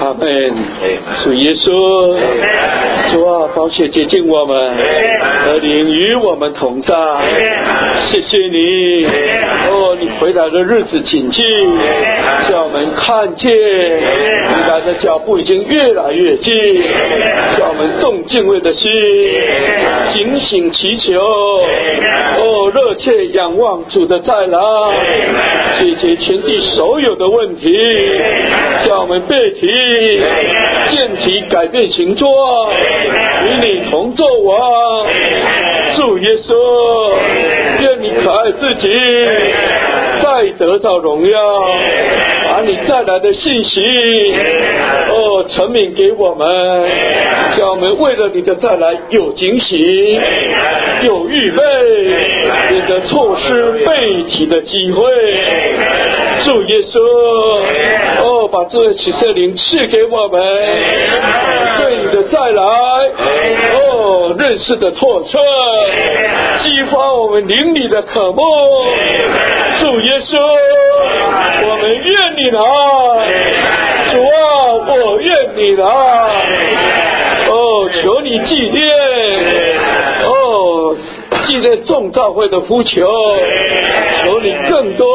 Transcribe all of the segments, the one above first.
阿们。主耶稣，主啊，宝血洁净我们，和灵与我们同在。谢谢你，哦，你回来的日子紧近，叫我们看见你来的脚步已经越来越近，叫我们动敬畏的心，警醒祈求，哦，热切仰望主的再来，解决全地所有的问题，叫我们背题见体改变形状，与你同作王。主耶稣，愿你可爱自己再得到荣耀，把你再来的信息哦陈明给我们，叫我们为了你的再来有警醒，有预备，免得错失背题的机会。主耶稣，哦，把这位启示灵赐给我们，对你的再来哦认识的透彻，激发我们灵里的渴慕。主耶稣，我们愿你来，主啊，我愿你来，哦，求你纪念，哦，纪念众教会的呼求，求你更多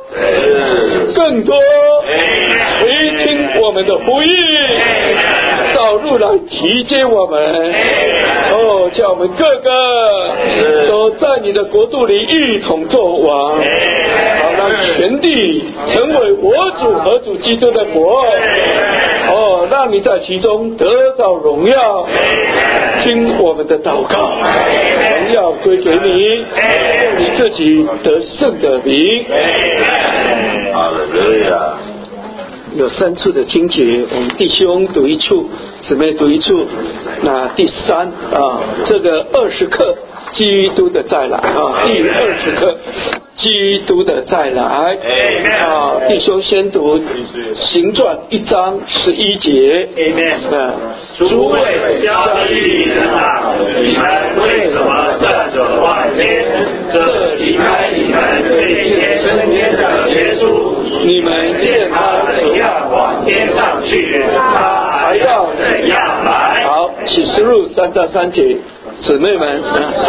垂听我们的呼吁，导入来提接我们，哦，叫我们个个都在你的国度里一同作王，好让全地成为我主和主基督的国，哦，让你在其中得到荣耀。听我们的祷告，荣耀归给你，用你自己得胜的名。 哈利路亚。 有3处的经节，我们弟兄读一处，姊妹读一处。那第3这个20课基督的再来第20课基督的再来弟兄先读行传1章11节。 诸位加利利人啊，你们为什么站着望天？这离开你们飞天升天的耶稣，你们见他怎样往天上去，他还要怎样来。 好，启示录3章3节，姊妹们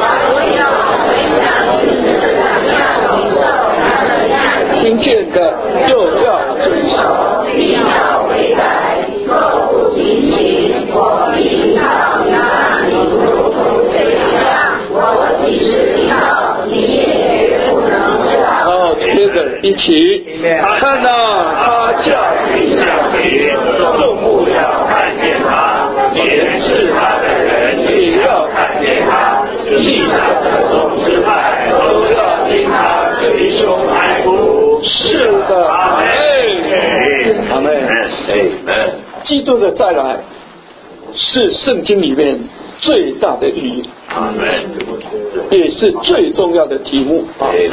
听见的又要遵守， 必要悔改，若不警醒，我必要让你如同这样，我即使要，你也不能知道。 接着一起看到他叫你降临，众目要看见他，连是他的人也要看见他，地上的众支派都要听他捶胸哀哭。 是的，阿们，阿们。基督的再来是圣经里面最大的意义，也是最重要的题目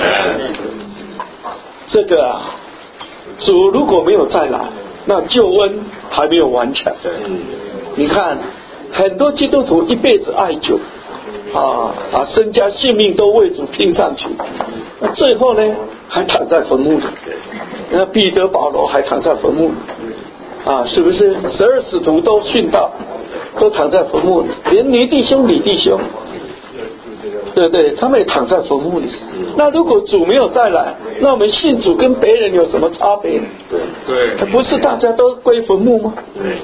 这个主如果没有再来，那救恩还没有完成。你看很多基督徒一辈子爱主把身家性命都为主拼上去，那最后呢还躺在坟墓里。那彼得保罗还躺在坟墓里是不是？12使徒都殉道，都躺在坟墓里，连尼弟兄、李弟兄，对不对？他们也躺在坟墓里。那如果主没有再来，那我们信主跟别人有什么差别？对，不是大家都归坟墓吗？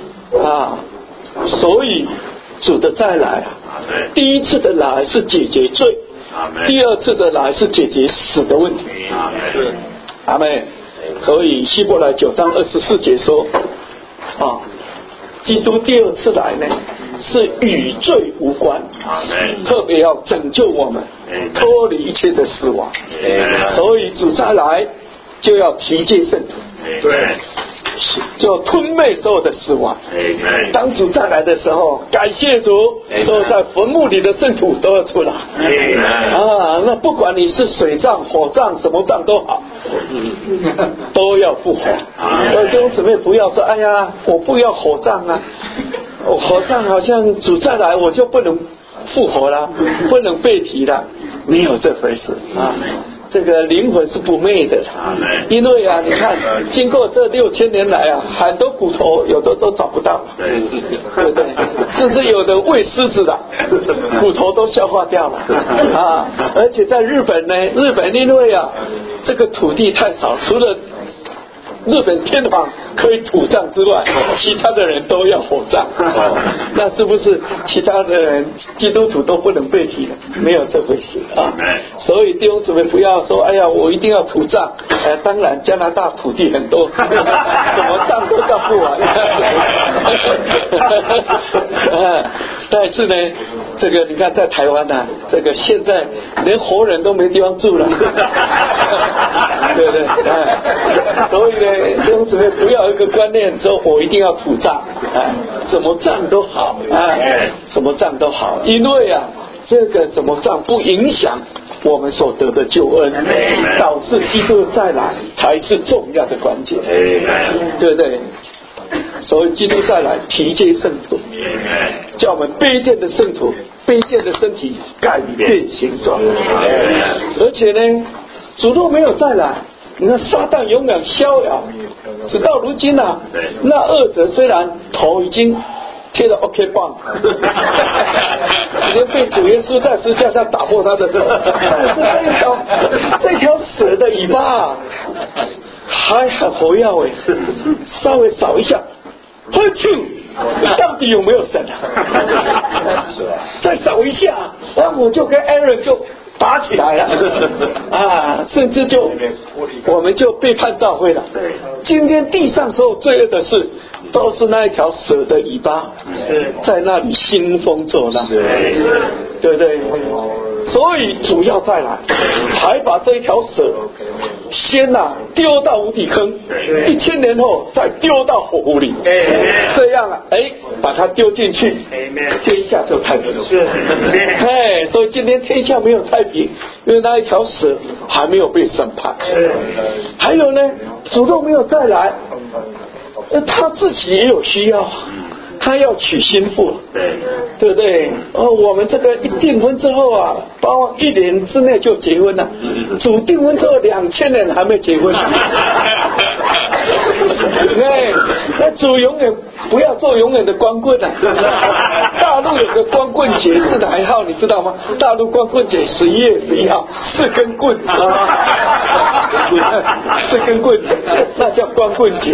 所以主的再来第一次的来是解决罪，第二次的来是解决死的问题。阿们。所以希伯来9章24节说基督第二次来呢是与罪无关，特别要拯救我们脱离一切的死亡，所以主再来就要提接圣徒，就吞灭所有的死亡。当主再来的时候，感谢主，所有在坟墓里的圣徒都要出来那不管你是水葬、火葬、什么葬都好，都要复活。所以弟兄姊妹不要说哎呀我不要火葬火葬好像主再来我就不能复活了，不能被提了，没有这回事这个灵魂是不灭的，因为啊，你看，经过这6000年来啊，很多骨头有的都找不到，对不对？甚至有的喂狮子的，骨头都消化掉了啊！而且在日本呢，日本因为啊，这个土地太少，除了日本天皇可以土葬之外，其他的人都要火葬。那是不是其他的人基督徒都不能被提了？没有这回事啊！所以弟兄姊妹不要说，哎呀，我一定要土葬。当然加拿大土地很多，怎么葬都葬不完。但是呢，这个你看在台湾啊，这个现在连活人都没地方住了，对不对？所以呢，弟兄姊妹不要有一个观念说我一定要土葬，怎么葬都好，怎么葬都好，因为啊，这个怎么葬不影响我们所得的救恩，导致基督再来才是重要的关键，对不对？所以基督再来提接圣徒，叫我们卑贱的圣徒、卑贱的身体改变形状。而且呢，主若没有再来，你看撒旦永远逍遥，直到如今啊，那恶者虽然头已经贴了 OK 棒，连被主耶稣在十字架上打破他的，但是这条蛇的尾巴啊，还很活跃诶，稍微扫一下，呵啾，到底有没有神啊？再扫一下，然后我就跟 Aaron 就打起来了啊，甚至就我们就背叛教会了。今天地上所有罪恶的事，都是那一条蛇的尾巴在那里兴风作浪，对不对？所以主要再来，才把这一条蛇先丢到无底坑，1000年后再丢到火湖里，这样把它丢进去，天下就太平。所以今天天下没有太平，因为那一条蛇还没有被审判。还有呢，主动没有再来，他自己也有需要，他要娶新妇，对不对？我们这个一订婚之后啊，包括1年之内就结婚了，主订婚之后2000年还没结婚。那主永远不要做永远的光棍啊！大陆有个光棍节是哪一号你知道吗？大陆光棍节11月11号，4根棍，4根棍子，那叫光棍节。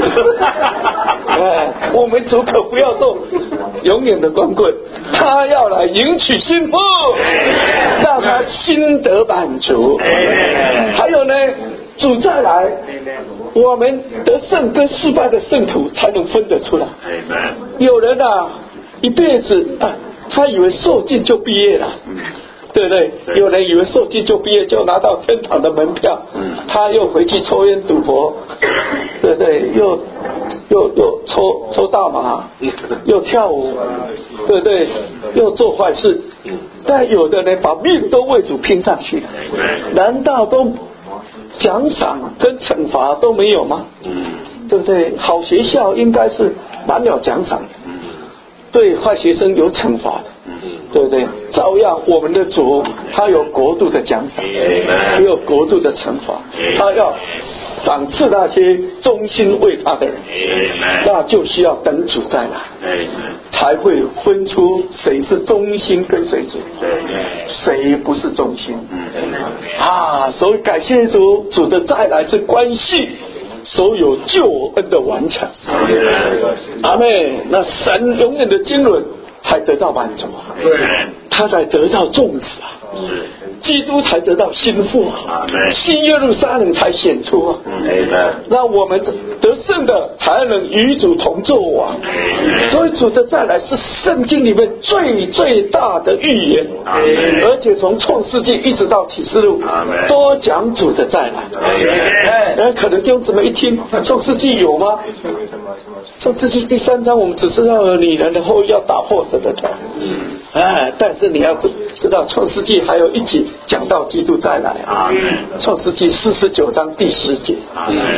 我们主可不要做永远的光棍，他要来迎娶新妇，让他心得满足。还有呢，主再来，我们得胜跟失败的圣徒才能分得出来。有人一辈子他以为受尽就毕业了，对不对？有人以为受尽就毕业，就拿到天堂的门票，他又回去抽烟赌博，对不对？又抽大麻，又跳舞，对不对？又做坏事。但有的人把命都为主拼上去了，难道都奖赏跟惩罚都没有吗？对不对？好学校应该是满了奖赏的，对坏学生有惩罚的，对不对？照样我们的主他有国度的奖赏，也有国度的惩罚，他要赏赐那些忠心为他的人，那就需要等主再来，才会分出谁是忠心跟谁主，谁不是忠心所以感谢主，主的再来是关系所有救恩的完成。阿们。那神永远的经纶才得到满足，他才得到众子基督才得到心腹新耶路撒冷才显出那我们得胜的才能与主同作王。所以主的再来是圣经里面最大的预言，而且从创世纪一直到启示录都讲主的再来。可能弟兄姊妹一听创世纪有吗？创世纪第3章我们只知道女人的后裔要打破神的头，但是你要知道创世纪还有一集讲到基督再来，创世纪49章第10节，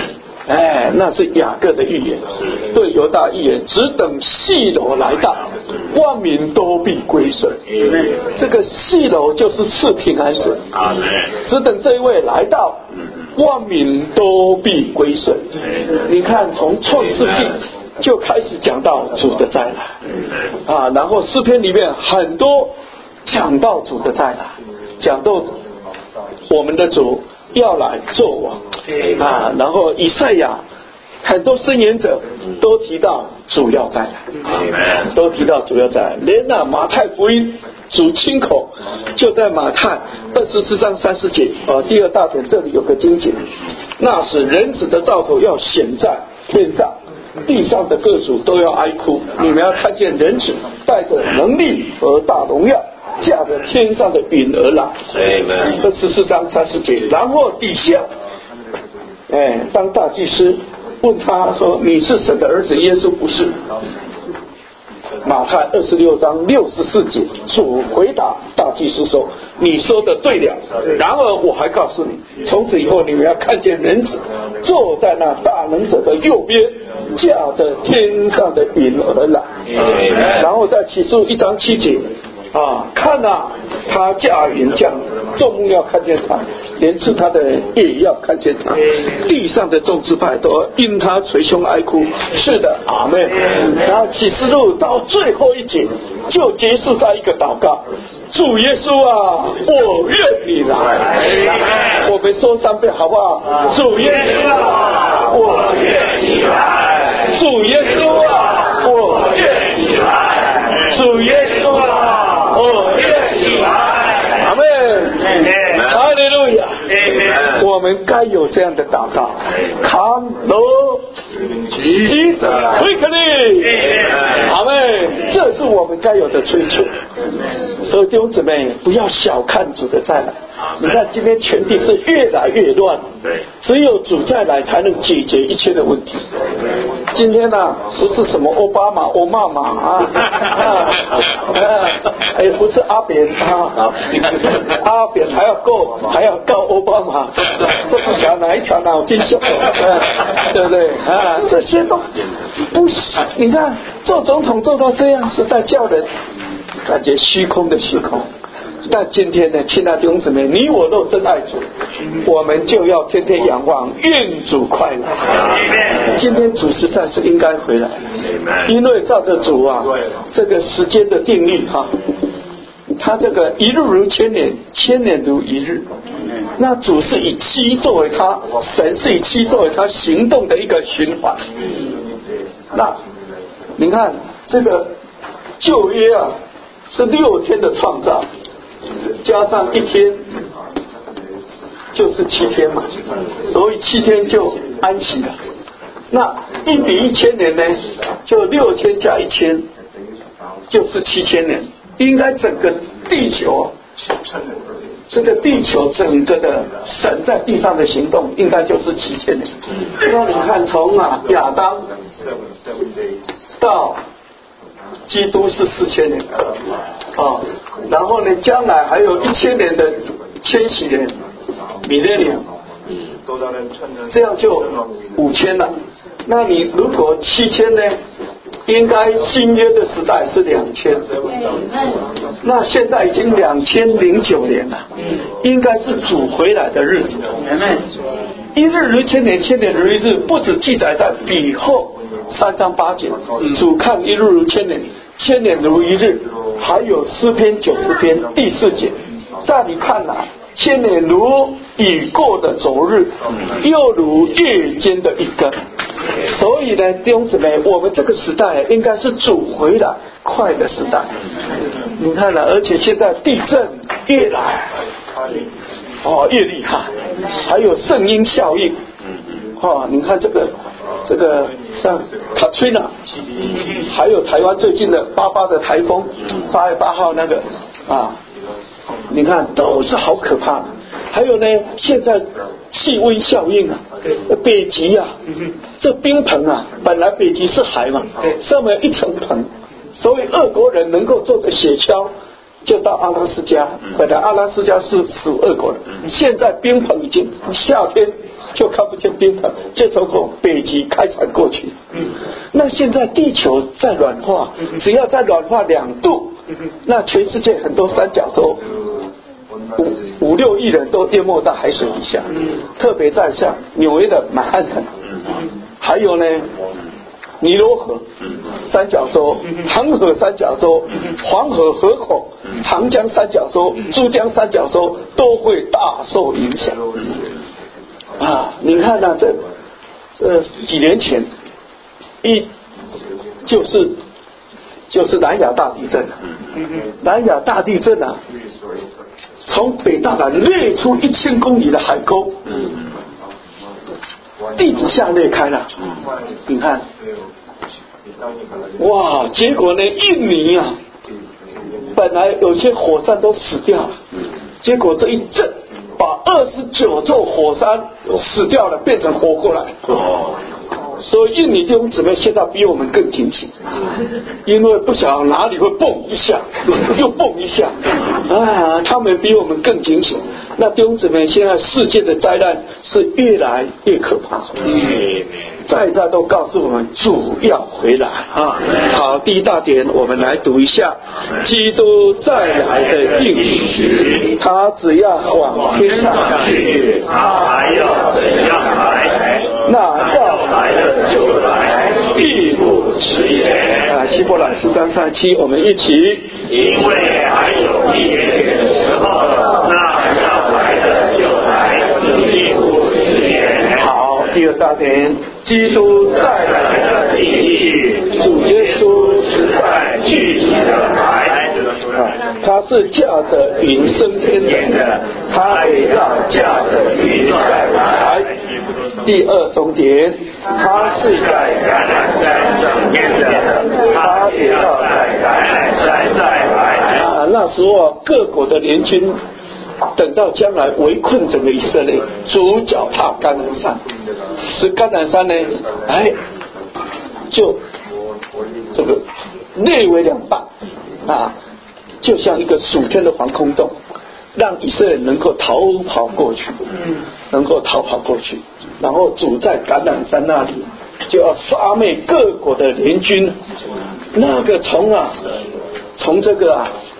那是雅各的预言，对犹大预言，只等细楼来到，万民都必归顺。这个细楼就是赐平安者，只等这一位来到，万民都必归顺。你看，从创世纪就开始讲到主的再来然后诗篇里面很多讲到主的再来，讲到我们的主要来做王然后以赛亚很多申言者都提到主要再来，都提到主要再来，连马太福音主亲口就在马太24章30节第二大点这里有个经节，那时人子的兆头要显在天上，地上的各族都要哀哭，你们要看见人子带着能力和大荣耀，驾着天上的云而来。24章30节，然后底下当大祭司问他说，你是神的儿子耶稣不是？马太26章64节，主回答大祭司说，你说的对了，然而我还告诉你，从此以后你们要看见人子坐在那大能者的右边，驾着天上的云而来。然后在启示录1章7节看他驾云降，众目要看见他，连吃他的也要看见他，地上的众支派都因他捶胸哀哭。是的，阿们。然后启示录到最后一节就结束在一个祷告，主耶稣啊，我愿你来。我们说3遍好不好？主耶稣啊，我愿你来。主耶稣啊，我愿你来。主耶稣啊，我愿你来。阿们。哈利路亚。我们该有这样的祷告。Come Lord Jesus quickly。阿们。这是我们该有的追求。所以弟兄姊妹，不要小看主的再来。你看今天全地是越来越乱，只有主再来才能解决一切的问题。今天不是什么奥巴马、欧妈妈不是阿扁阿扁还要告奥巴马，这不晓得哪一条脑筋秀对不对这些都不是。你看做总统做到这样，是在叫人感觉虚空的虚空。但今天呢，亲爱的弟兄姊妹，你我都真爱主，我们就要天天仰望，愿主快来。今天主实在是应该回来，因为照着主这个时间的定律他这个一日如千年，千年如一日。那主是以7作为他，神是以7作为他行动的一个循环。那你看这个旧约是6天的创造，加上1天就是7天嘛，所以7天就安息了。那1比1000年呢，就6000加1000就是7000年。应该整个地球这个地球整个的神在地上的行动应该就是7000年。那你看从亚当到基督是4000年然后呢将来还有1000年的千禧年 millennium， 这样就5000了。那你如果7000呢，应该新约的时代是2000，那现在已经2009年了，应该是主回来的日子。一日如千年，千年如一日，不只记载在彼后3章8节，主看一日如千年，千年如一日，还有诗篇90篇第4节，在你看千年如已过的昨日，又如夜间的一更。所以呢，弟兄姊妹，我们这个时代应该是主回来快的时代。你看而且现在地震越来越厉害，还有圣婴效应你看这个像Katrina，还有台湾最近的88的台风8月8号那个你看都是好可怕的。还有呢，现在气温效应北极这冰棚本来北极是海嘛，上面一层棚，所以俄国人能够坐着雪橇就到阿拉斯加，本来阿拉斯加是属俄国人，现在冰棚已经夏天就看不见冰层，就从北极开采过去。那现在地球在软化，只要再软化2度，那全世界很多三角洲5、6亿人都淹没在海水底下，特别在像纽约的曼汉顿，还有呢尼罗河三角洲、黄河三角洲、黄河河口、长江三角洲、珠江三角洲都会大受影响啊！你看呢、几年前就是南亚大地震，南亚大地震啊，从北大阪裂出1000公里的海沟，地底下裂开了，你看，哇！结果呢，印尼啊，本来有些火山都死掉了，结果这一震，把29座火山死掉了，变成活过来。所以印尼弟兄姊妹现在比我们更警醒，因为不晓得哪里会蹦一下，又蹦一下，啊，他们比我们更警醒。那弟兄姊妹，现在世界的灾难是越来越可怕。在都告诉我们主要回来啊！好，第一大点我们来读一下：基督再来的应许，他只要往天上去， 他还要怎样来？ 那要来的就来，必不迟延。啊，希伯来13、37，我们一起。 因为还有一点点的时候，那要来的就来，必不迟延。 好，第二大点。基督再来的意义，主耶稣是在具体的来，他是驾着云升天的，他也要驾着云再来。第二重点，他是在橄榄山上面的，他也要在橄榄山再来。啊，那时候各国的联军。等到将来围困整个以色列，主脚踏橄榄山，使橄榄山呢，就这个裂为2半啊，就像一个属天的防空洞，让以色列能够逃跑过去，能够逃跑过去。然后主在橄榄山那里就要杀灭各国的联军，那个从这个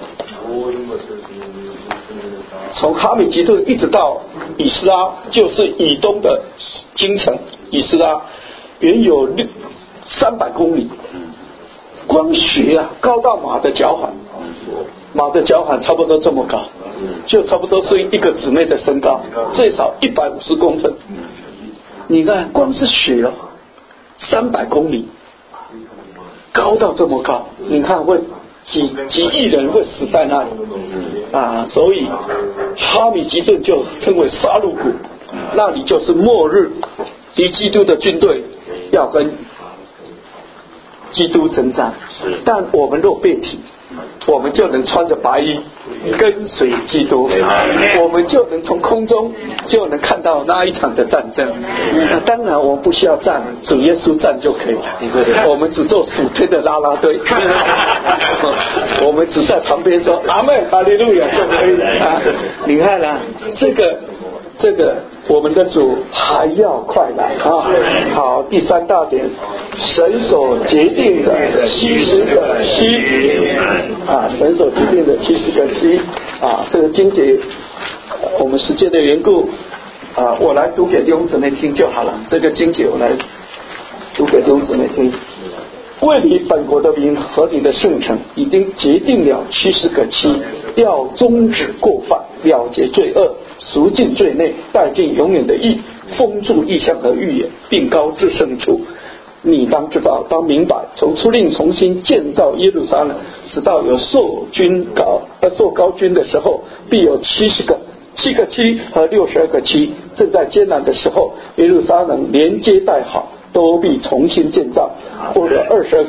从哈米吉顿一直到以斯拉，就是以东的京城以斯拉，原有300公里，光学啊高到马的脚踝，马的脚踝差不多这么高，就差不多是一个姊妹的身高，最少150公分。你看光是雪哦，300公里，高到这么高，你看会几亿人会死在那里啊！所以哈米吉顿就称为杀戮谷，那里就是末日，敌基督的军队要跟基督征战。但我们若被提，我们就能穿着白衣跟随基督，我们就能从空中就能看到那一场的战争。那当然我们不需要站，主耶稣站就可以了，我们只做属天的啦啦队，我们只在旁边说阿们哈利路亚就可以了啊！你看啊，这个我们的主还要快来啊！好，第3大点，神所决定的70个七啊，神所决定的70个七啊，这个经节，我们时间的缘故啊，我来读给弟兄姊妹听就好了。这个经节我来读给弟兄姊妹听。为你本国的民和你的圣城，已经决定了70个七，要终止过犯，了结罪恶，赎尽罪内，带进永远的义，封住异象和预言，并高至圣处。你当知道，当明白，从出令重新建造耶路撒冷，直到有受高君的时候，必有7个七和62个七。正在艰难的时候，耶路撒冷连接带好，都必重新建造。或者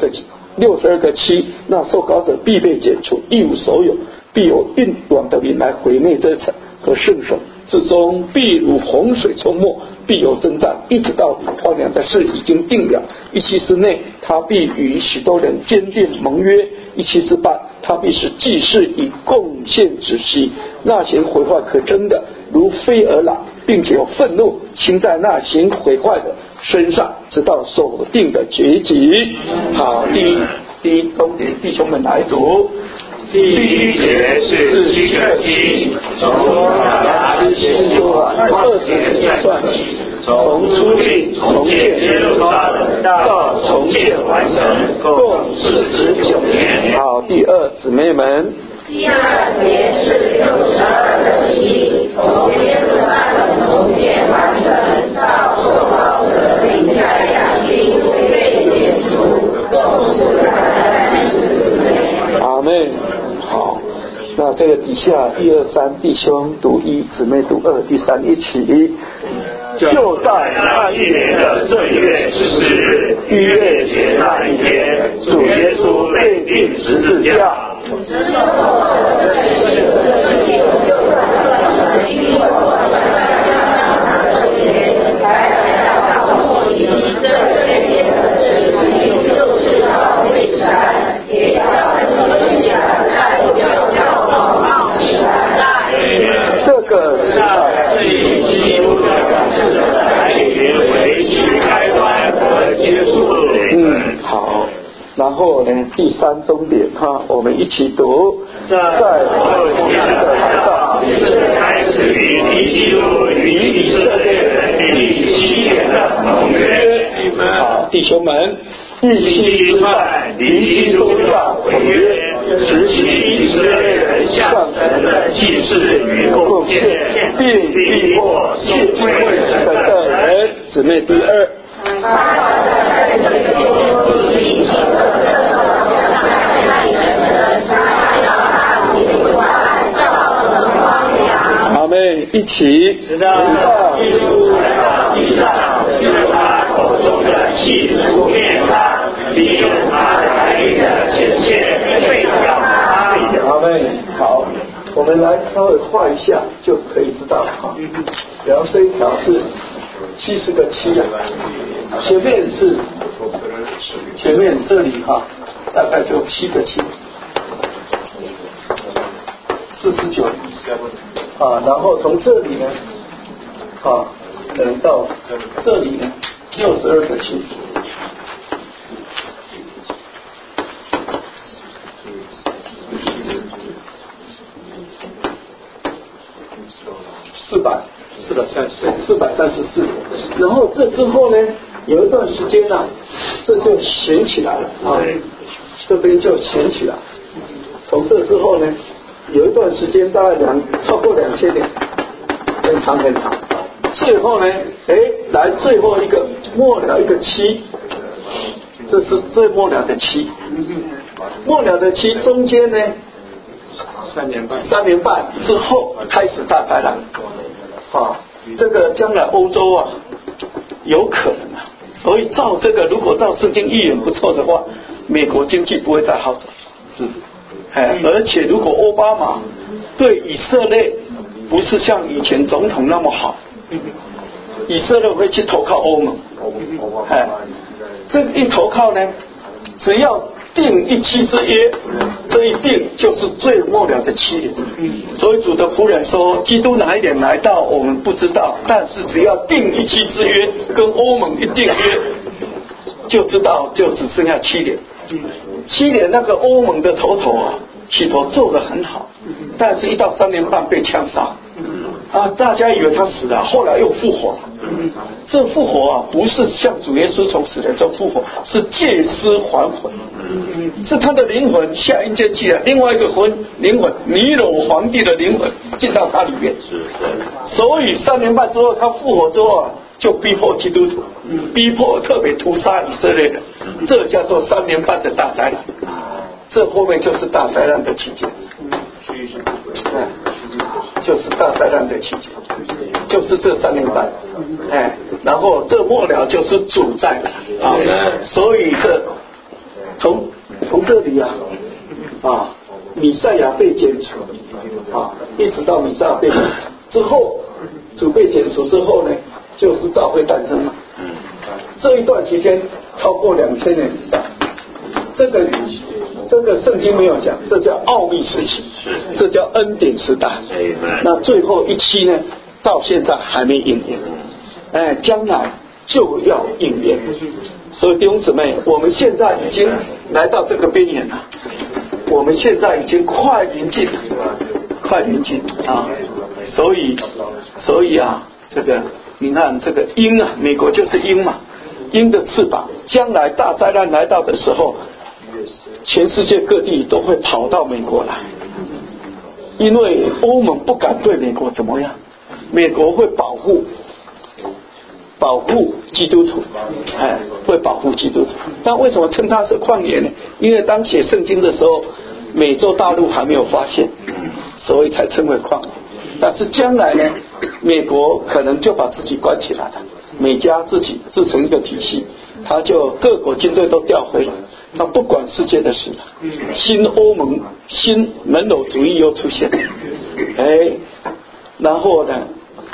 62个七，那受膏者必被剪除，一无所有，必有运往的民来毁灭这城和圣所，至终必如洪水冲没，必有征战，一直到底。荒凉的事已经定了，17日内他必与许多人坚定盟约，17日半他必使祭司以贡献止息，那些毁坏可憎的如飞而来， 并且有愤怒倾在那行毁坏的身上，直到所定的结局。好，第一终点，弟兄们来读。 第一节是7个经，从亚拿之先就20年算起，从出令重建耶路撒冷到重建完成，共49年。 好，第二姊妹们。 第二节是62个期，从耶路撒冷重建完成到受膏者领在两地被剪除，共阿们。好，那这个底下1、2、3弟兄读1，姊妹读2，第3一起。 就在那一年的正月14日，逾越节那一天，主耶稣被钉十字架。 这个基督的来临为其开端和结束。 好。然后呢，第3终点哈，我们一起读。在后天的来到， 是开始于敌基督与以色列人第7年的盟约。 好，弟兄们， 一夕之半，敌基督要毁约，实行以色列人向神的祭祀与贡献，并逼迫信归神的人。 姊妹第2。阿们，一起。 直到基督来到地上，用他口中的气不灭他，利用他来临的显现，废掉他。 阿们。好，我们来稍微画一下就可以知道哈。比方这一条是70个7啊，前面这里哈，大概就7个7，49啊，然后从这里呢啊，可能到这里呢62个7。434，然后这之后呢，有一段时间呢，这就悬起来了啊，这边就悬起来。从这之后呢，有一段时间大概超过2000年，很长很长。最后呢，来最后一个末了一个7，这是最末了的7，末了的7中间呢，3年半之后开始大灾难。啊，这个将来欧洲啊，有可能啊，所以如果照圣经预言不错的话，美国经济不会再好走。而且如果奥巴马对以色列不是像以前总统那么好，以色列会去投靠欧盟。这个一投靠呢，只要定一期之约，这一定就是最末了的7年。所以主的仆人说，基督哪一点来到我们不知道，但是只要定一期之约，跟欧盟一定约，就知道就只剩下7年。7年那个欧盟的头啊，起头做得很好，但是一到3年半被枪杀。大家以为他死了，后来又复活了。这复活啊，不是像主耶稣从死人中复活，是借尸还魂，是他的灵魂下阴间去了，另外一个灵魂尼罗皇帝的灵魂进到他里面。所以3年半之后他复活之后啊，就逼迫基督徒，逼迫特别屠杀以色列人，这叫做3年半的大灾难。这后面就是大灾难的期间。就是大灾难的期间，就是这3年半，然后这末了就是主再来啊，所以从这里啊，弥赛亚被剪除啊，一直到弥赛亚被剪除之后，主被剪除之后呢，就是教会诞生了。这一段期间超过2000年以上，这个圣经没有讲，这叫奥秘时期，这叫恩典时代。那最后一期呢， 到现在还没应验，将来就要应验。所以弟兄姊妹，我们现在已经来到这个边缘了，我们现在已经快临近啊！所以啊，这个你看这个鹰啊，美国就是鹰嘛，鹰的翅膀，将来大灾难来到的时候，全世界各地都会跑到美国来，因为欧盟不敢对美国怎么样，美国会保护基督徒，会保护基督徒。但为什么称它是旷野呢？因为当写圣经的时候，美洲大陆还没有发现，所以才称为旷野。但是将来呢，美国可能就把自己关起来了，美加自己自成一个体系，他就各国军队都调回来，他不管世界的事了。新欧盟、新门罗主义又出现，然后呢，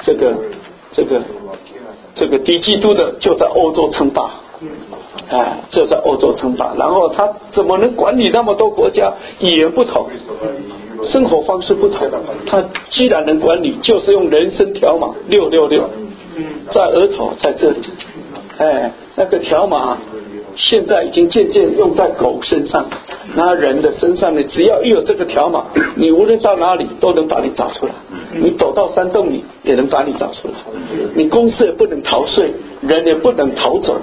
这个敌基督的就在欧洲称霸，就在欧洲称霸。然后他怎么能管理那么多国家？语言不同，生活方式不同，他既然能管理，就是用人参条码666，在额头在这里，那个条码现在已经渐渐用在狗身上，那人的身上呢，只要一有这个条码，你无论到哪里都能把你找出来，你走到山洞里也能把你找出来，你公司也不能逃税，人也不能逃走，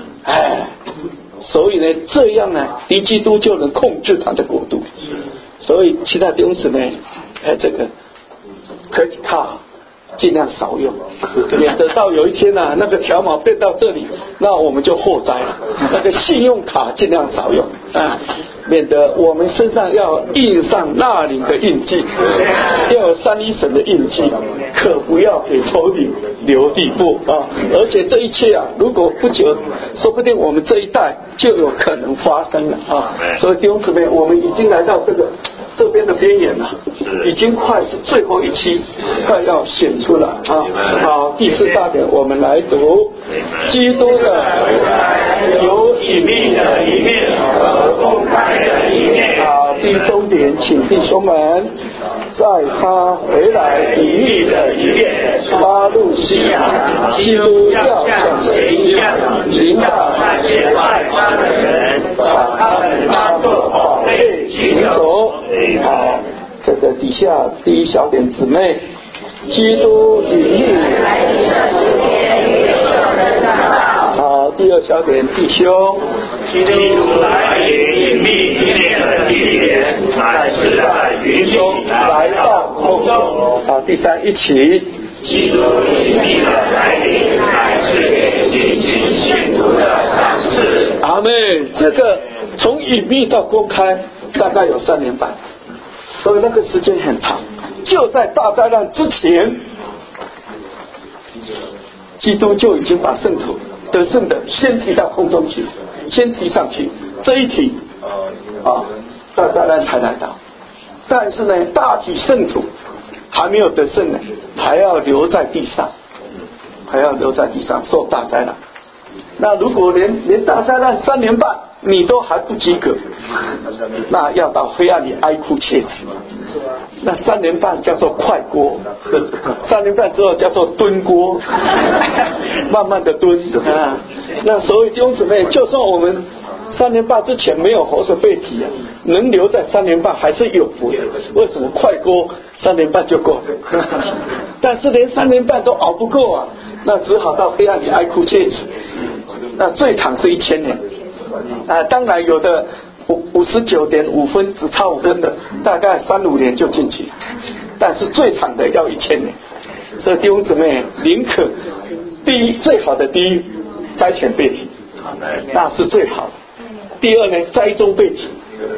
所以呢，这样呢，敌基督就能控制他的国度。所以其他弟兄姊妹，这个credit card尽量少用，免得到有一天啊，那个条码变到这里，那我们就祸灾了。那个信用卡尽量少用免得我们身上要印上那领的印记，要有三一神的印记，可不要给仇敌留地步啊！而且这一切啊，如果不久，说不定我们这一代就有可能发生了啊！所以弟兄姊妹，我们已经来到这边的边缘了，已经快是最后一期，快要显出了啊！好，第4大点我们来读，基督的有隐秘的一面和公开的一面。好，第终点，请弟兄们在他回来隐秘的一面发怒信仰，基督要像谁一样领导那些外邦的人，把他们当作宝贝寻求。好，这个底下第一小点姊妹，基督隐秘。好，第2小点弟兄， 基督来临隐秘一面的地点，乃是在云中来到空中。 好，第3一起， 基督隐秘的来临，乃是给信心信徒的赏赐。 阿们。这个从隐秘到公开大概有3年半，所以那个时间很长。就在大灾难之前，基督就已经把圣徒得胜的先提到空中去，先提上去，这一提大灾难才来到。但是呢，大体圣徒还没有得胜呢，还要留在地上，受大灾难。那如果连大灾难3年半你都还不及格，那要到黑暗里哀哭切齿。那3年半叫做快锅，3年半之后叫做蹲锅，慢慢的蹲那所以弟兄姊妹，就算我们3年半之前没有活着被提能留在3年半还是有福的。为什么？快锅3年半就够但是连3年半都熬不够那只好到黑暗里哀哭切齿。那最长是1000年当然有的59.5分只差5分的，大概3-5年就进去，但是最长的要1000年。所以弟兄姊妹，宁可最好的第一，灾前被提，那是最好的。第二呢，灾中被提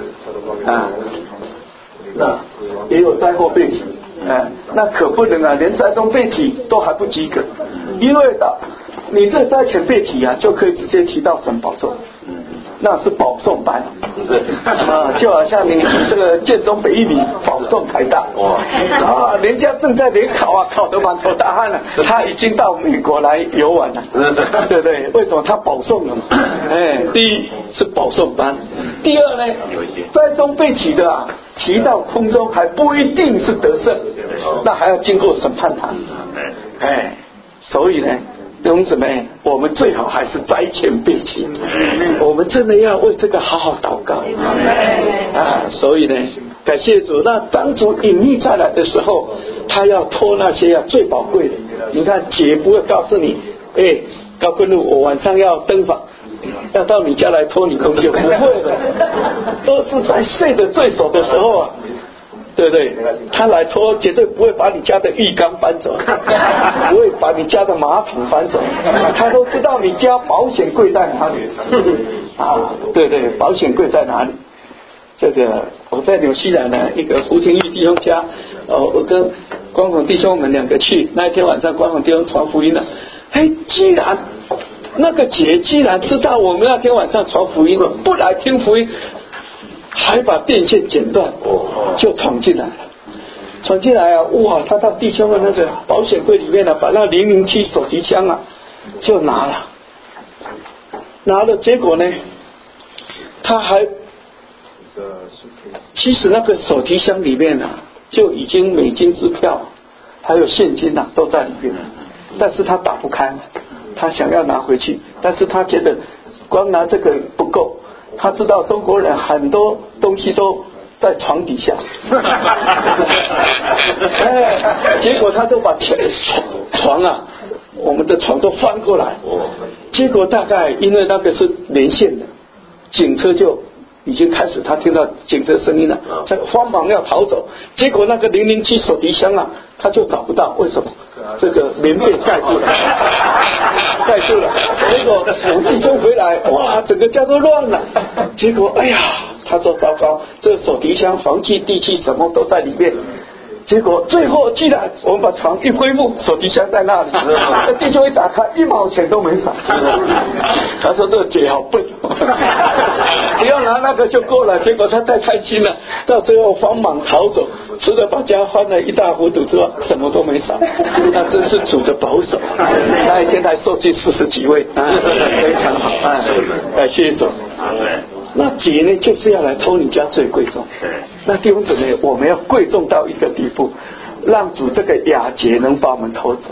那也有灾后被提那可不能连灾中被提都还不及格，因为你这灾前被提就可以直接提到神宝座，那是保送班就好像你这个建中北一女保送台大人家正在联考考得满头大汗了，他已经到美国来游玩了对不对？为什么他保送了第一是保送班，第二呢，灾中被提的提到空中还不一定是得胜，那还要经过审判他所以呢，弟兄姊妹，我们最好还是灾前备齐，我们真的要为这个好好祷告所以呢，感谢主。那当主隐秘再来的时候，他要托那些最宝贵的。你看，姐不会告诉你，高坤路，我晚上要登访，要到你家来托你空袖，不会的，都是在睡得最熟的时候啊，对不对？他来托绝对不会把你家的浴缸搬走，不会把你家的马桶搬走，他都知道你家保险柜在哪里对对，保险柜在哪里？这个我在纽西兰呢，一个胡廷玉弟兄家，我跟光宏弟兄我们两个去，那一天晚上光宏弟兄传福音了，居然那个姐居然知道我们那天晚上传福音了，不来听福音，还把电线剪断，就闯进来了。哇！他到弟兄的那个保险柜里面呢，把那007手提箱就拿了，结果呢，他还其实那个手提箱里面就已经美金支票还有现金都在里面，但是他打不开，他想要拿回去，但是他觉得光拿这个不够，他知道中国人很多东西都在床底下结果他就把床我们的床都翻过来，结果大概因为那个是连线的，警车就已经开始，他听到警车声音了，他慌忙要逃走，结果那个007手提箱他就找不到，为什么？这个棉被盖住了，结果我弟兄回来，哇，整个家都乱了，结果他说糟糕，这个手提箱防气地气什么都在里面，结果最后既然我们把床一恢复，手提箱在那里，弟兄一打开，1毛钱都没少。他说这个姐好笨，只要拿那个就够了。结果他太开心了，到最后慌忙逃走，除了把家翻了一大糊涂之外，什么都没少。那真是主的保守。那一天还受尽40几位非常好感谢主。那姐呢，就是要来偷你家最贵重。那弟兄姊妹，我们要贵重到一个地步，让主这个雅洁能把我们偷走。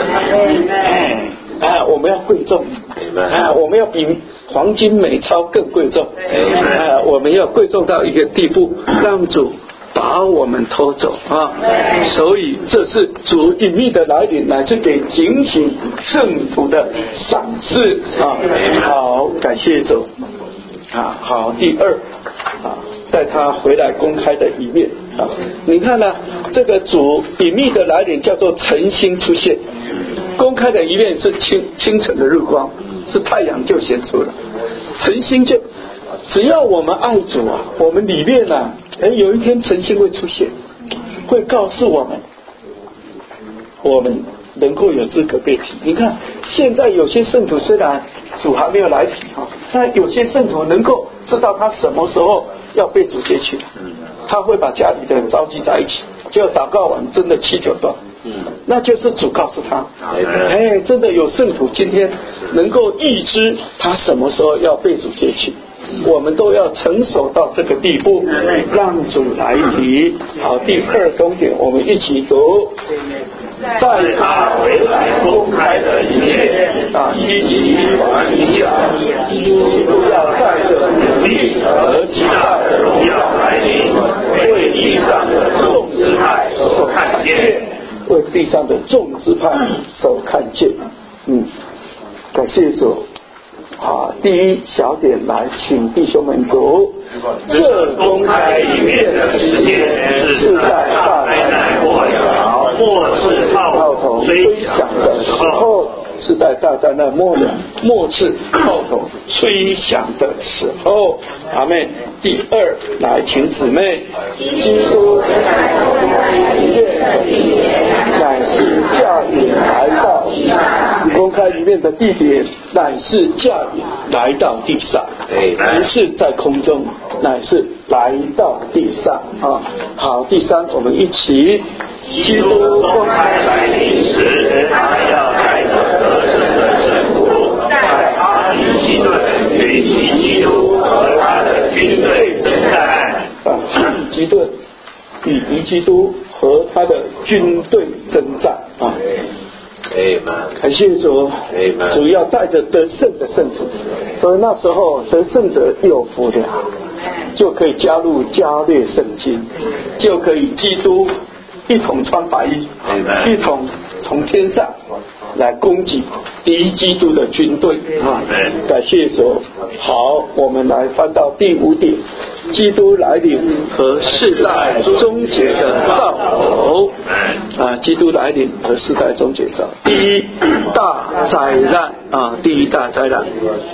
我们要贵重，我们要比黄金美钞更贵重。我们要贵重到一个地步，让主把我们偷走所以这是主隐秘的来临，乃是给警醒圣徒的赏赐好，感谢主。好，第二在他回来公开的一面你看这个主隐秘的来临叫做晨星出现，公开的一面是清晨的日光，是太阳就显出了，晨星就只要我们爱主我们里面有一天晨星会出现，会告诉我们能够有资格被提。你看现在有些圣徒虽然主还没有来提但有些圣徒能够知道他什么时候要被主接去，他会把家里的人召集在一起，就祷告完真的7、9段那就是主告诉他真的有圣徒今天能够预知他什么时候要被主接去，我们都要成熟到这个地步，让主来提。好，第二重点我们一起读， 在他回来公开的一面积极传扬基督要带着努力和极大的荣耀来临，为地上的众支派所看见， 为地上的众支派所看见。感谢主。第一小点来，请弟兄们读。 这公开一面的时间是在大灾难末了，末世炮筒吹响的时候， 是在大灾难末了，末世炮筒吹响的时候。阿们。第二来，请姊妹，基督乃是驾云来到地上，公开一面的地点乃是驾云来到地上，不是在空中，乃是来到地上好，第三我们一起， 基督公开来临时，他要带着得胜的圣徒，在阿里基顿与基督和他的军队征战。 基顿与敌基督和他的军队征战感谢主，主要带着得胜的圣子，所以那时候得胜者有福了，就可以加入加略圣经，就可以基督一同穿白衣，一同从天上来攻击敌基督的军队啊！感谢主。好，我们来翻到第5点，基督来临和世代终结的兆头啊！基督来临和世代终结兆，第一大灾难啊！第一大灾难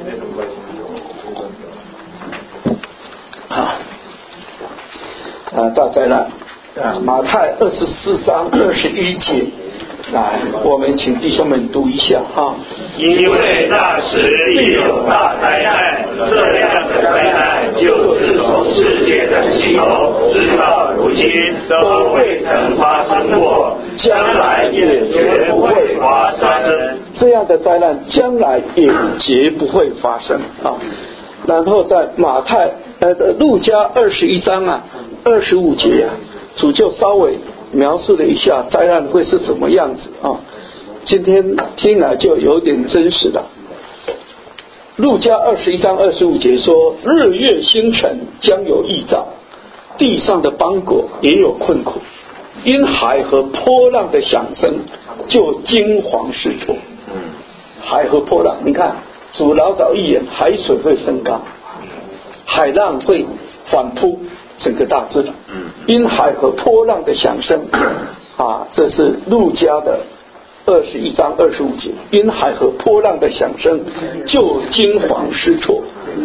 大灾难马太24章21节。来，我们请弟兄们读一下哈。 因为那时必有大灾难，这样的灾难就是从世界的起头直到如今都未曾发生过，将来也绝不会发生。 这样的灾难将来也绝不会发生啊。然后在马太路加21章25节主就稍微描述了一下灾难会是什么样子啊。今天听来就有点真实了。路加21章25节说，日月星辰将有异兆，地上的邦国也有困苦，因海和波浪的响声就惊惶失措。海和波浪，你看主老早预言海水会升高，海浪会反扑整个大自然，因海和波浪的响声这是路加的21章25节，因海和波浪的响声就惊惶失措。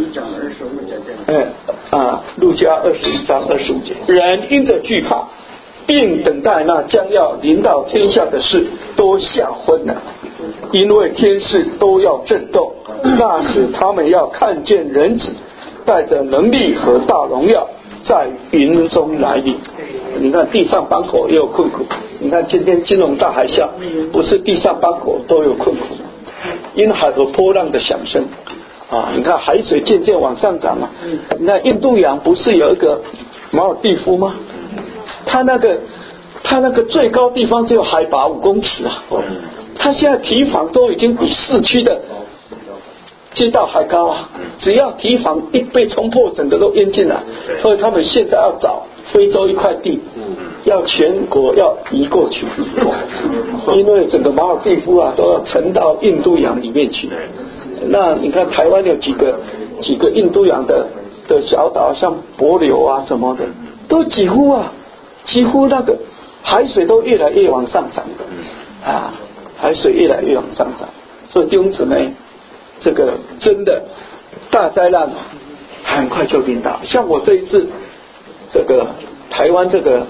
路加21章25节，人因着惧怕并等待那将要临到天下的事都吓昏了，因为天势都要震动，那时他们要看见人子带着能力和大荣耀在云中来临。你看地上邦国也有困苦，你看今天金融大海啸，不是地上邦国都有困苦，因海和波浪的响声你看海水渐渐往上涨你看印度洋不是有一个马尔地夫吗？它那个最高地方只有海拔5公尺它现在堤防都已经比市区的街道还高只要堤防一被冲破，整个都淹进来，所以他们现在要找非洲一块地，要全国要移过去，因为整个马尔地夫都要沉到印度洋里面去。那你看台湾有几个印度洋的小岛，像帛琉什么的，都几乎那个海水都越来越往上涨海水越来越往上涨。所以弟兄姊妹，这个真的大灾难很快就临到。像我这一次这个台湾这个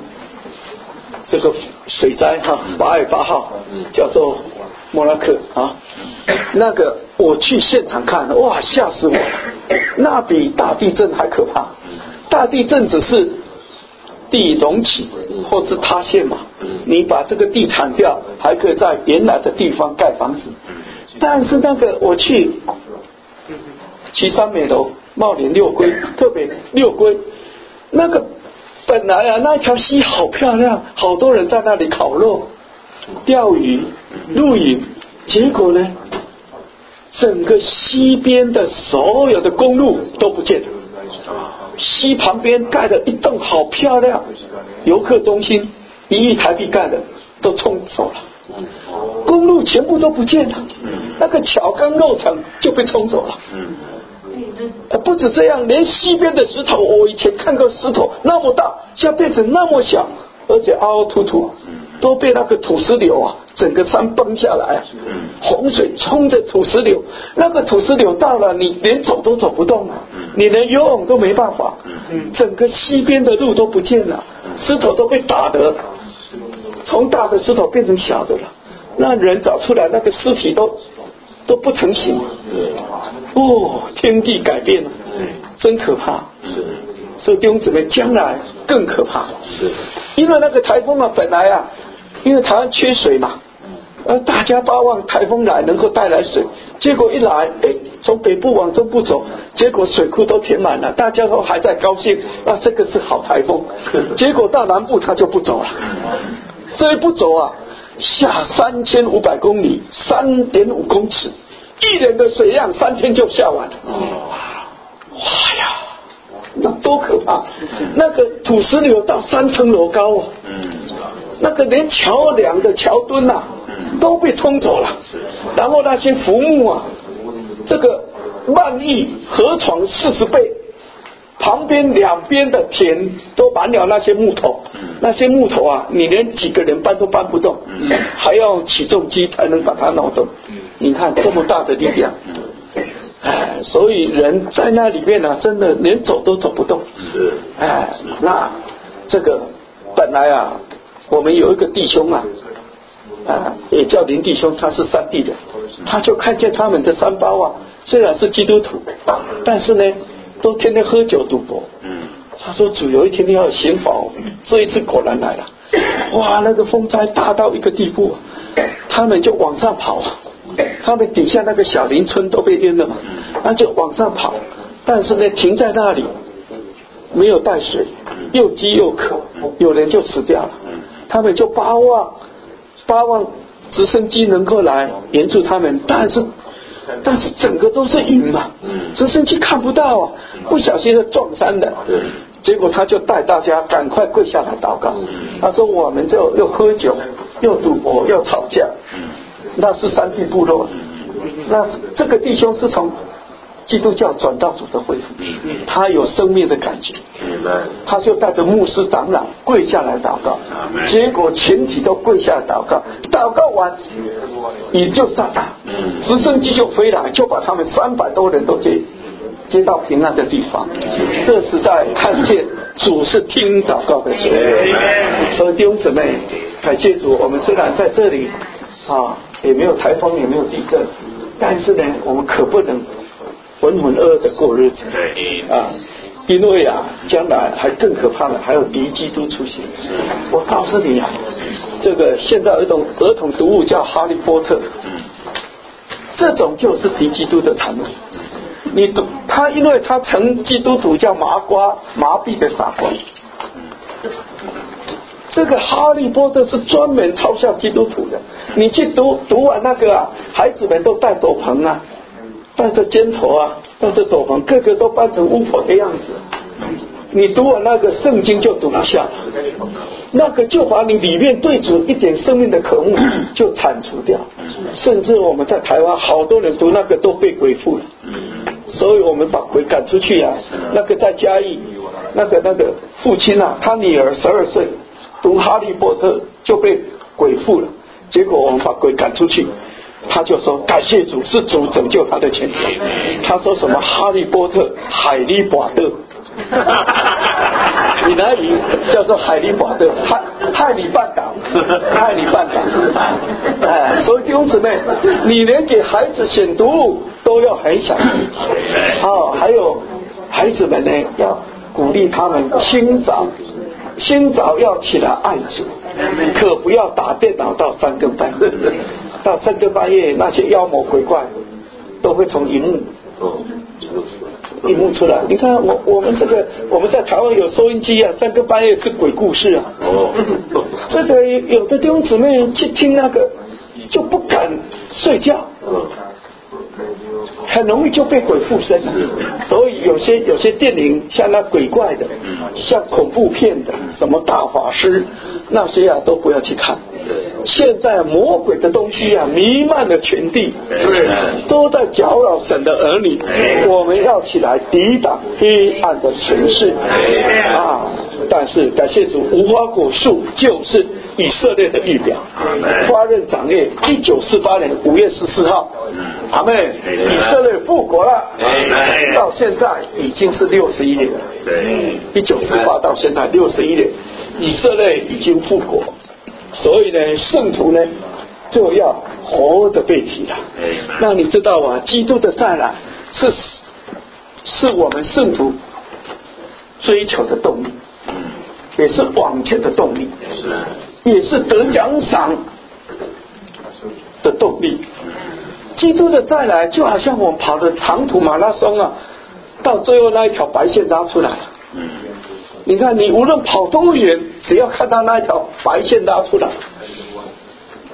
水灾8月8号叫做莫拉克那个我去现场看，哇，吓死我了！那比大地震还可怕。大地震只是地隆起或是塌陷嘛，你把这个地铲掉，还可以在原来的地方盖房子。但是那个我去旗山美楼、茂林六龟，特别六龟那个本来那条溪好漂亮，好多人在那里烤肉、钓鱼、露营，结果呢，整个溪边的所有的公路都不见了。溪旁边盖了一栋好漂亮游客中心，1亿台币盖的都冲走了，公路全部都不见了，那个桥刚落成就被冲走了。不止这样，连溪边的石头，我以前看过石头那么大，现在变成那么小，而且凹凹凸凸，都被那个土石流整个山崩下来洪水冲着土石流，那个土石流到了，你连走都走不动你连游泳都没办法，整个溪边的路都不见了，石头都被打得从大的石头变成小的了，那人找出来那个尸体都不成形天地改变了，真可怕。所以弟兄姊妹，将来更可怕。因为那个台风本来因为台湾缺水嘛，大家巴望台风来能够带来水，结果一来从北部往中部走，结果水库都填满了，大家都还在高兴这个是好台风，结果到南部它就不走了。这一不走下3500公里，3.5公尺，1年的水量3天就下完了。哇呀，那多可怕！那个土石流到3层楼高啊，那个连桥梁的桥墩啊都被冲走了，然后那些浮木啊，这个漫溢河床40倍，旁边两边的田都满了那些木头，那些木头啊，你连几个人搬都搬不动，还要起重机才能把它挠动。你看这么大的力量，所以人在那里面啊，真的连走都走不动。那这个本来啊，我们有一个弟兄啊，也叫林弟兄，他是山地的，他就看见他们的山胞啊，虽然是基督徒，但是呢，都天天喝酒赌博。他说主有一天要刑罚我们，这一次果然来了。哇，那个风灾大到一个地步，他们就往上跑，他们底下那个小林村都被淹了嘛，那就往上跑，但是呢停在那里没有带水，又饥又渴，有人就死掉了。他们就巴望直升机能够来援助他们，但是整个都是云嘛，直升机看不到啊，不小心就撞山的。结果他就带大家赶快跪下来祷告。他说我们就又喝酒又赌博又吵架，那是山地部落。那这个弟兄是从基督教转到主的恢复，他有生命的感觉，他就带着牧师长老跪下来祷告，结果全体都跪下来祷告，祷告完雨就下大，直升机就飞来，就把他们300多人都接到平安的地方。这实在看见主是听祷告的主。所以弟兄姊妹，感谢主，我们虽然在这里也没有台风也没有地震，但是呢我们可不能浑浑噩噩的过日子因为将来还更可怕的，还有敌基督出现。我告诉你这个现在有一种儿童读物叫哈利波特，这种就是敌基督的产物。他因为他成基督徒叫麻痹的傻瓜，这个哈利波特是专门嘲笑基督徒的。你去读完那个孩子们都戴斗篷戴着尖头戴着斗篷，个个都扮成巫婆的样子。你读完那个圣经就读不下，那个就把你里面对主一点生命的渴慕就铲除掉。甚至我们在台湾好多人读那个都被鬼附了，所以我们把鬼赶出去那个在嘉义那个父亲他女儿12岁读哈利波特就被鬼附了，结果我们把鬼赶出去，他就说感谢主，是主拯救他的前途。他说什么哈利波特海利波特你那里叫做海利波特海里半岛所以弟兄姊妹，你连给孩子选读物都要很小心还有孩子们呢，要鼓励他们清早要起来爱主，可不要打电脑到3更半夜。到3更半夜，那些妖魔鬼怪都会从荧幕出来。你看我们在台湾有收音机3更半夜是鬼故事这个有的弟兄姊妹去听那个就不敢睡觉，很容易就被鬼附身。所以有些电影像那鬼怪的，像恐怖片的，什么大法师那些都不要去看。现在魔鬼的东西弥漫了全地，都在搅扰神的儿女。我们要起来抵挡黑暗的权势但是感谢主，无花果树就是以色列的预表。花任长业1948年5月14号，阿们，以色列复国了，到现在已经是61年了。1948到现在61年，以色列已经复国。所以呢，圣徒呢就要活着被提了。那你知道基督的再来是我们圣徒追求的动力，也是往前的动力，也是得奖赏的动力。基督的再来就好像我们跑的长途马拉松到最后那一条白线拉出来了。你看你无论跑多远，只要看到那一条白线拉出来，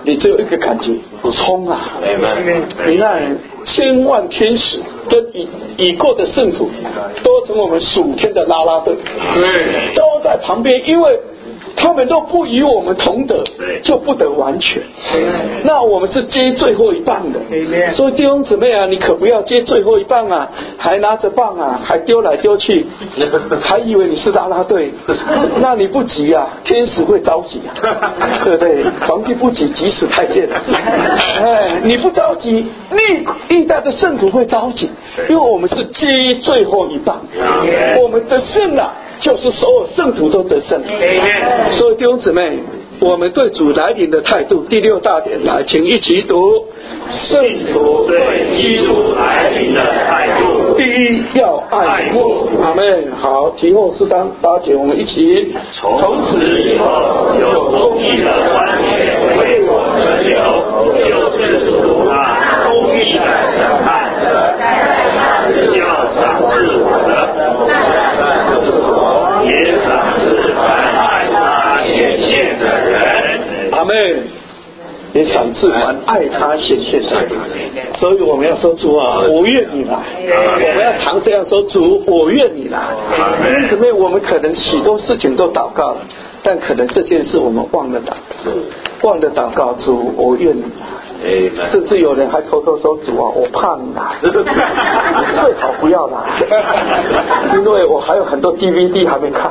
你只有一个感觉，冲啊！你看千万天使跟已过的圣徒，都成我们属天的啦啦队，都在旁边，因为他们都不与我们同得，就不得完全。那我们是接最后一棒的，所以弟兄姊妹啊，你可不要接最后一棒啊，还拿着棒啊，还丢来丢去，还以为你是啦啦队，那你不急啊，天使会着急啊，对不对？皇帝不急，急死太监。哎，你不着急，历代的圣徒会着急，因为我们是接最后一棒，我们得胜了。就是所有圣徒都得胜，所以弟兄姊妹，我们对主来临的态度，第6大点来，请一起读： 圣徒对基督来临的态度， 第一要爱慕。阿们。好，题目是当8节，我们一起。 从此以后，有公义的观念为我存留，就是主那公义的审判，要赏赐我的。也赏赐凡爱他显现的人。 阿们。也赏赐凡爱他显现的人。所以我们要说主啊，我愿你来。我们要常这样说，主，我愿你来。弟兄姊妹，我们可能许多事情都祷告了，但可能这件事我们忘了祷告，主，我愿你来。甚至有人还偷偷说，主啊，我怕你来，最好不要来，因为我还有很多 DVD 还没看，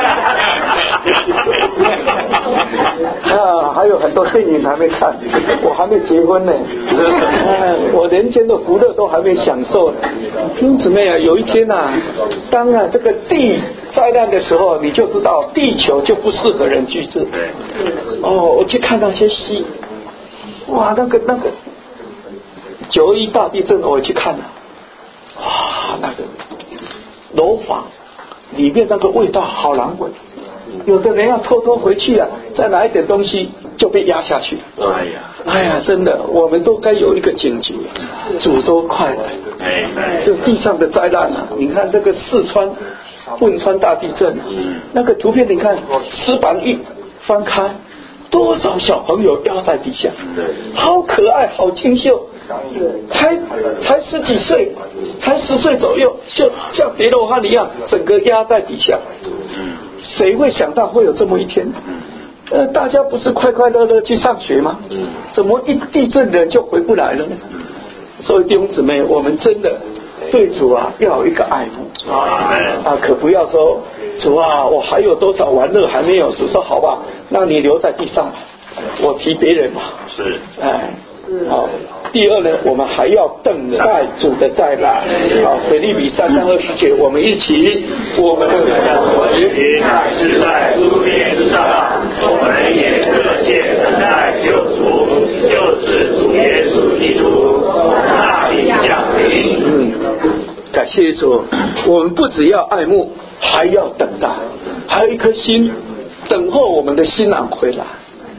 还有很多电影还没看，我还没结婚呢，我人间的福乐都还没享受呢。弟兄姊妹啊，有一天啊，当这个地灾难的时候，你就知道地球就不适合人居住。我去看那些戏。哇，那个921大地震，我去看了，哇，那个楼房里面那个味道好难闻，有的人要偷偷回去啊，再拿一点东西就被压下去。哎呀，真的，我们都该有一个警觉，主都快来。这地上的灾难啊，你看这个四川汶川大地震，那个图片你看，石板一翻开。多少小朋友压在底下，好可爱，好清秀，才10几岁，才10岁左右，就像叠罗汉一样，整个压在底下。谁会想到会有这么一天？大家不是快快乐乐去上学吗？怎么一地震人就回不来了呢？所以弟兄姊妹，我们真的对主啊要有一个爱慕可不要说主啊，我还有多少玩乐还没有？主说好吧，那你留在地上吧，我提别人吧。 是， 好。第二呢，我们还要等待主的再来。好，腓立比3章20节，我们一起，我们的乃是在诸天之上，我们也热切等待救主，就是主耶稣基督那里降临。 感谢主，我们不只要爱慕，还要等待，还有一颗心等候我们的新郎回来。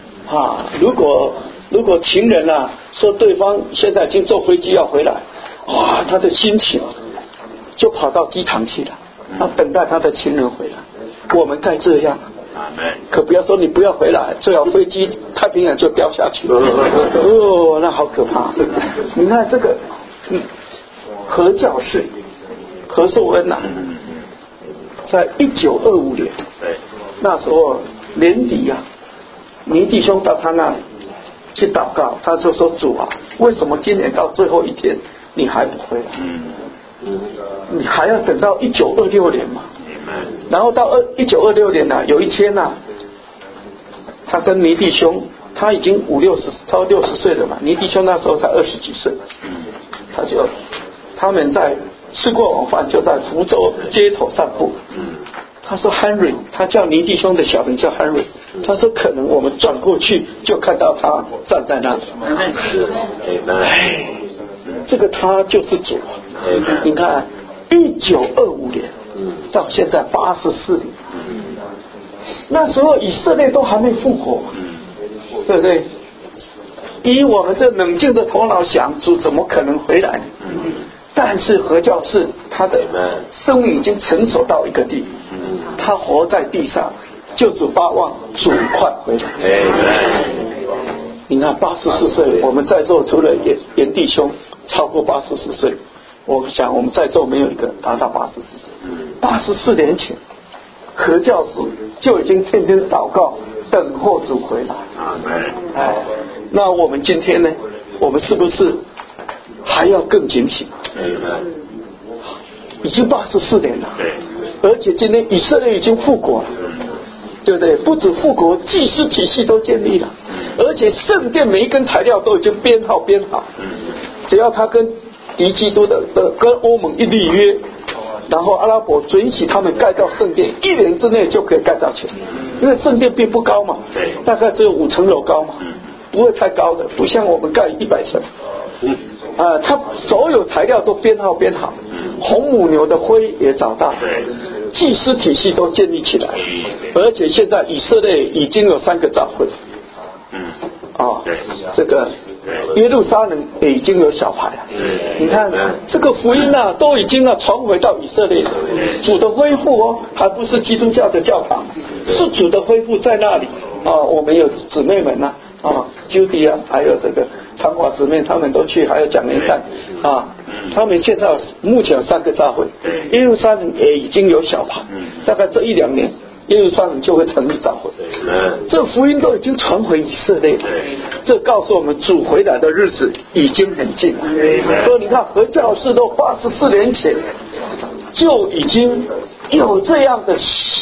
如果情人说对方现在已经坐飞机要回来，哇，他的心情就跑到机场去了，等待他的情人回来。我们该这样，可不要说你不要回来，最好飞机太平洋就掉下去了。那好可怕。你看这个何教士何寿恩在1925年，那时候年底倪弟兄到他那里去祷告，他就说主啊，为什么今年到最后一天你还不回来？你还要等到1926年嘛？然后到1926年有一天他跟倪弟兄，他已经超60岁了嘛，倪弟兄那时候才20几岁，他们在吃过晚饭就在福州街头散步。他说 Henry， 他叫倪弟兄的小名叫 Henry， 他说可能我们转过去就看到他站在那里。这个他就是主。你看1925年到现在84年，那时候以色列都还没复活，对不对？以我们这冷静的头脑想，主怎么可能回来呢？但是何教士他的生命已经成熟到一个地步，他活在地上，就主巴望主快回来。 你看84岁，我们在座除了严弟兄超过84岁，我想我们在座没有一个达到84岁。84年前，何教授就已经天天祷告，等候主回来。那我们今天呢？我们是不是还要更警醒？已经84年了，而且今天以色列已经复国了，对不对？不止复国，祭司体系都建立了，而且圣殿每一根材料都已经编好，只要他跟敌基督的跟欧盟一立约，然后阿拉伯准许他们盖造圣殿，1年之内就可以盖造起来，因为圣殿并不高嘛，大概只有5层楼高嘛，不会太高的，不像我们盖100层。他所有材料都编好，红母牛的灰也找到，祭司体系都建立起来，而且现在以色列已经有3个教会，这个耶路撒冷也已经有小孩了。你看这个福音啊，都已经传回到以色列，主的恢复还不是基督教的教堂，是主的恢复在那里我们有姊妹们Judy 还有这个长华姊妹，他们都去，还有蒋连干他们现在目前有3个教会，耶路撒冷也已经有小孩，大概这1-2年耶路撒冷就会成立教会，这福音都已经传回以色列了，这告诉我们主回来的日子已经很近了。所以你看何教士都84年前就已经有这样的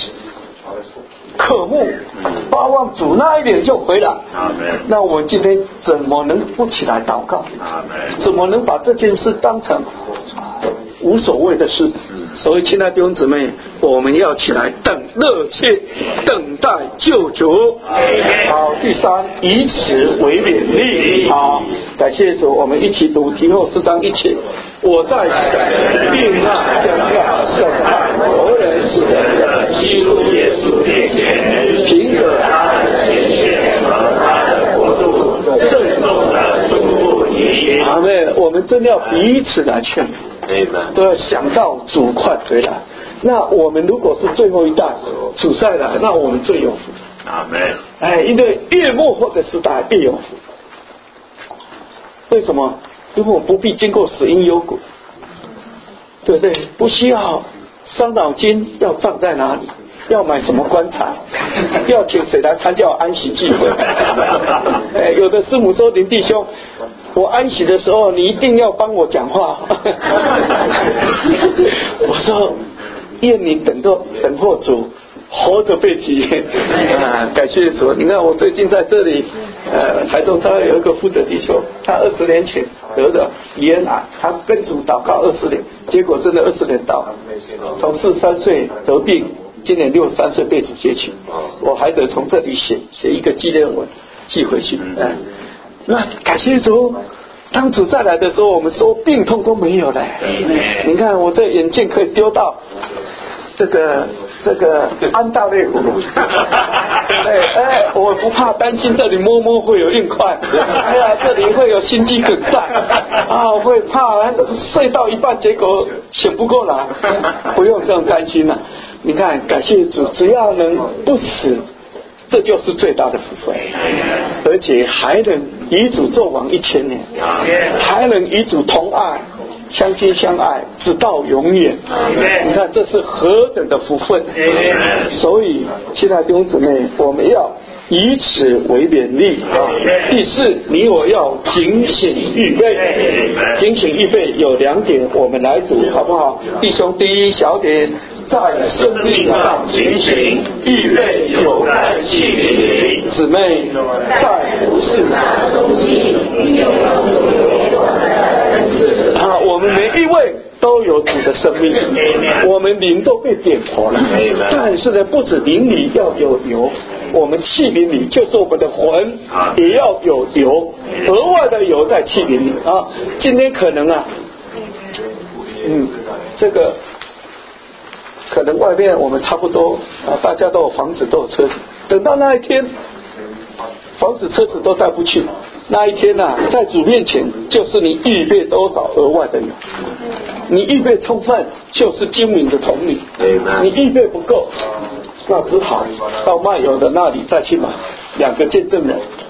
渴慕，巴望主那一年就回来。那我们今天怎么能不起来祷告？怎么能把这件事当成无所谓的事？所以亲爱的弟兄姊妹，我们要起来热切等待救主。好，第3，以此为勉励。好，感谢主，我们一起读提后4章1节。我在神并那将要审判活人死人的基督耶稣面前，凭着他的显现和他的国度，郑重的祝福你。阿们。我们真要彼此来劝勉，都要想到主快回来。那我们如果是最后一代，主再来，那我们最有福。 阿们。 因为越末后的时代越有福。为什么？因为我不必经过死荫幽谷，对不对？不需要伤脑筋，要葬在哪里，要买什么棺材，要请谁来参加安息聚会。有的师母说：“林弟兄，我安息的时候，你一定要帮我讲话。”我说：“愿你等候主，活着被体验。”感谢主！你看我最近在这里，台中他有一个负责弟兄，他20年前得的咽癌，他跟主祷告20年，结果真的20年到了，从43岁得病，今年63岁被主接去，我还得从这里写一个纪念文寄回去。那感谢主，当主再来的时候，我们说病痛都没有了。你看我这眼镜可以丢到这个安大略湖，我不怕担心这里摸会有硬块，这里会有心肌梗塞会怕睡到一半结果醒不过来，不用这种担心了。你看感谢主，只要能不死，这就是最大的福分，而且还能与主作王1000年，还能与主同爱，相亲相爱直到永远。你看这是何等的福分。所以亲爱的弟兄姊妹，我们要以此为勉励。第4，你我要警醒预备。警醒预备有2点，我们来读好不好？弟兄，第1小点，在生命上警醒预备有在器皿里。姊妹，在服事上我们每一位都有主的生命，我们灵都被点活了，但是呢，不止灵里要有油，我们器皿里就是我们的魂也要有油，额外的油在器皿里今天可能这个可能外面我们差不多大家都有房子都有车子，等到那一天房子车子都带不去，那一天在主面前就是你预备多少额外的油，你预备充分就是精明的童女，你预备不够，那只好到卖油的那里再去买2个见证人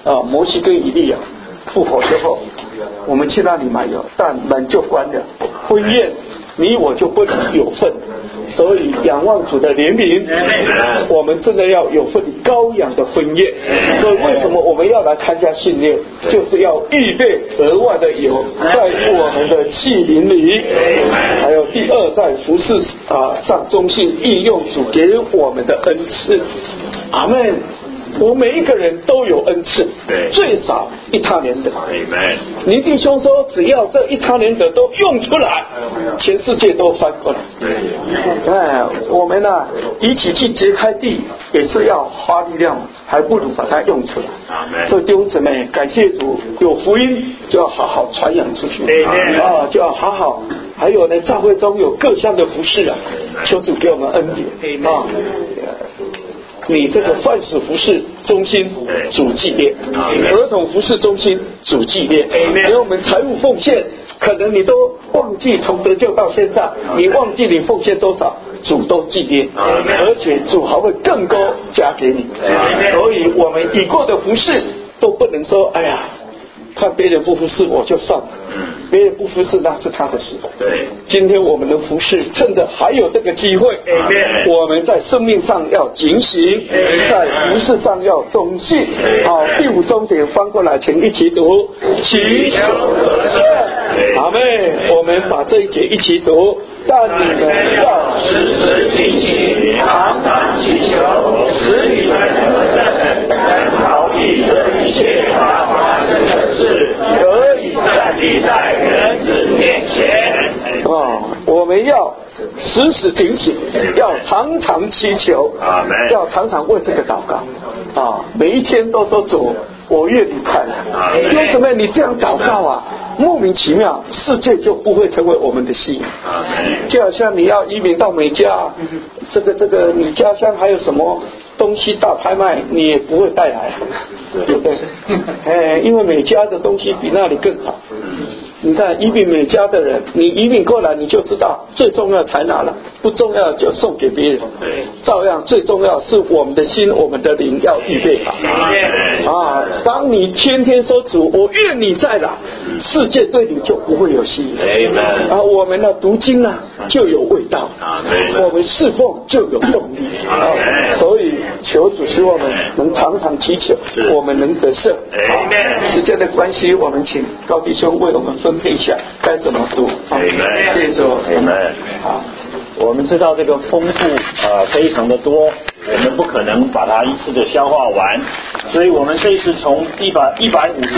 摩西跟以利亚复活之后，我们去那里买油，但门就关了，婚宴你我就不能有份。所以仰望主的怜悯，我们真的要有份羔羊的婚宴。所以为什么我们要来参加训练，就是要预备额外的油在我们的器皿里。还有第二，在服事上忠心应用主给我们的恩赐。阿们。我们每一个人都有恩赐，最少一他连得。您弟兄说，只要这一他连得都用出来，全世界都翻过来。我们一起去揭开地，也是要花力量，还不如把它用出来。所以弟兄姊妹，感谢主，有福音就要好好传扬出去就要好好。还有呢，教会中有各项的服事求主给我们恩典你这个饭食服事中心主祭奠，儿童服事中心主祭奠，还有我们财务奉献，可能你都忘记从得救到现在，你忘记你奉献多少，主都祭奠，而且主还会更多加给你。所以我们已过的服事都不能说，哎呀，看别人不服事我就算了，别人不服事那是他的事。今天我们的服事，趁着还有这个机会，我们在生命上要警醒，在服事上要忠信。好，第五重点翻过来，请一起读，祈求得胜。阿们，我们把这一节一起读。但你们要时时警醒，常常祈求，使你们得胜，能逃避这一切怕发生的事，得以站立在人子面前。 我们要时时警醒，要常常祈求，要常常为这个祷告每一天都说主，我愿你看弟兄姊妹，你这样祷告莫名其妙，世界就不会成为我们的信仰。就好像你要移民到美加，这个你家乡还有什么东西大拍卖，你也不会带来，对不对？因为美加的东西比那里更好。你看移民美加的人，你移民过来你就知道，最重要才拿了，不重要就送给别人。照样最重要是我们的心，我们的灵要预备好当你天天说主，我愿你再来，世界对你就不会有吸引。我们的读经就有味道，我们侍奉就有动力。所以求主使我们能常常祈求，我们能得胜。时间的关系，我们请高弟兄为我们分配一下该怎么读。谢谢主。 好，我们知道这个丰富非常的多，我们不可能把它一次的消化完，所以我们这一次从150